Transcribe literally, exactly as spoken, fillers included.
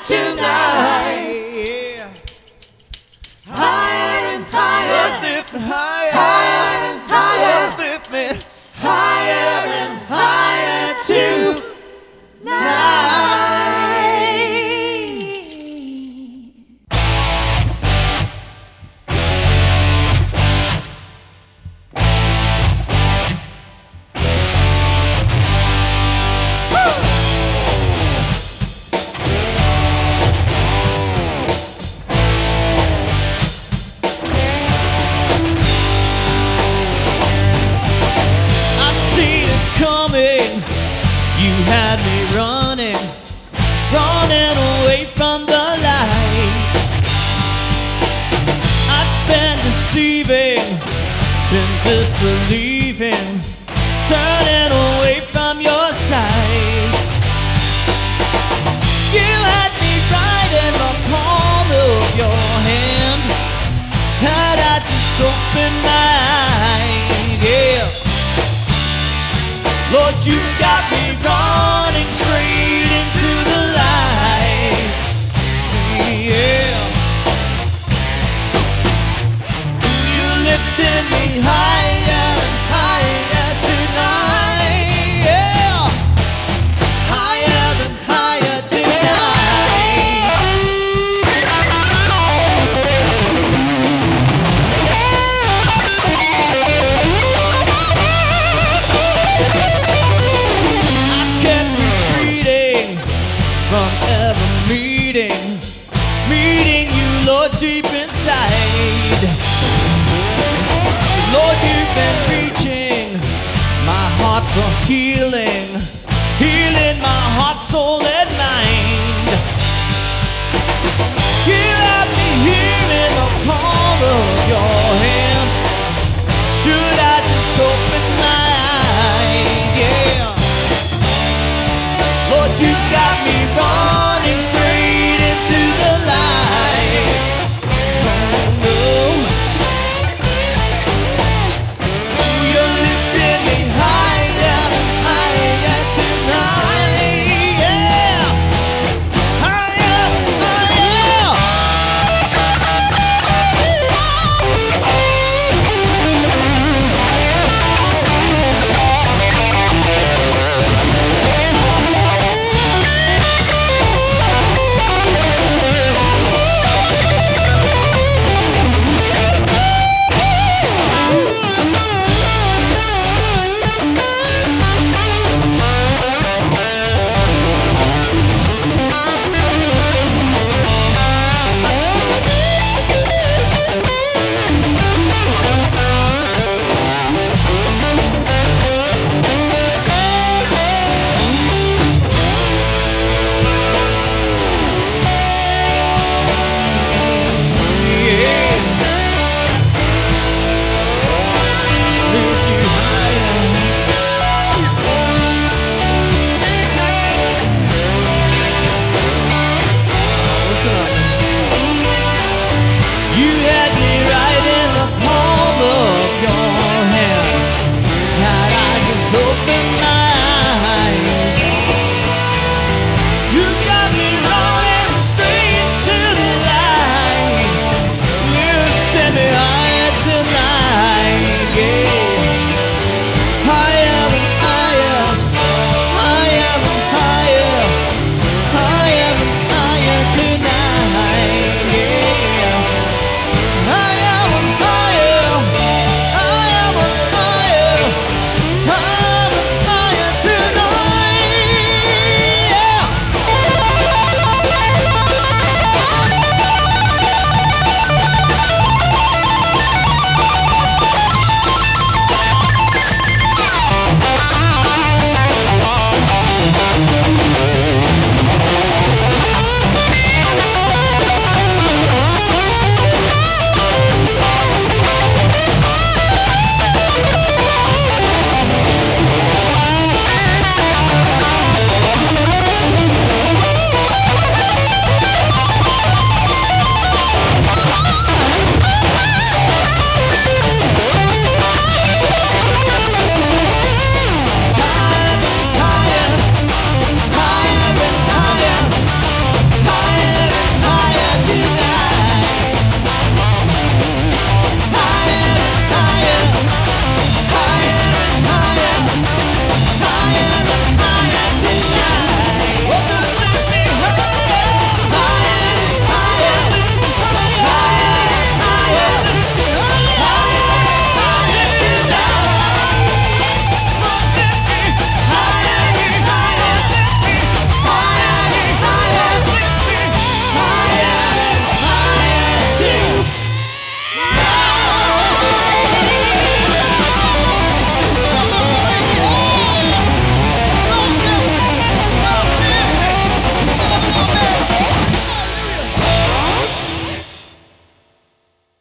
tonight. Yeah. Higher and higher, Lift me higher, higher and higher, lift me higher and higher tonight. You had me running, running away from the light. I've been deceiving, been disbelieving, turning away from your sight. You had me right in the palm of your hand, had I just opened my eyes, yeah. Lord, you got me running straight into the light, yeah. You lifted me higher and higher tonight, yeah. Higher and higher from ever meeting, meeting you, Lord, deep inside. Lord, you've been reaching my heart for healing, healing my heart, soul, and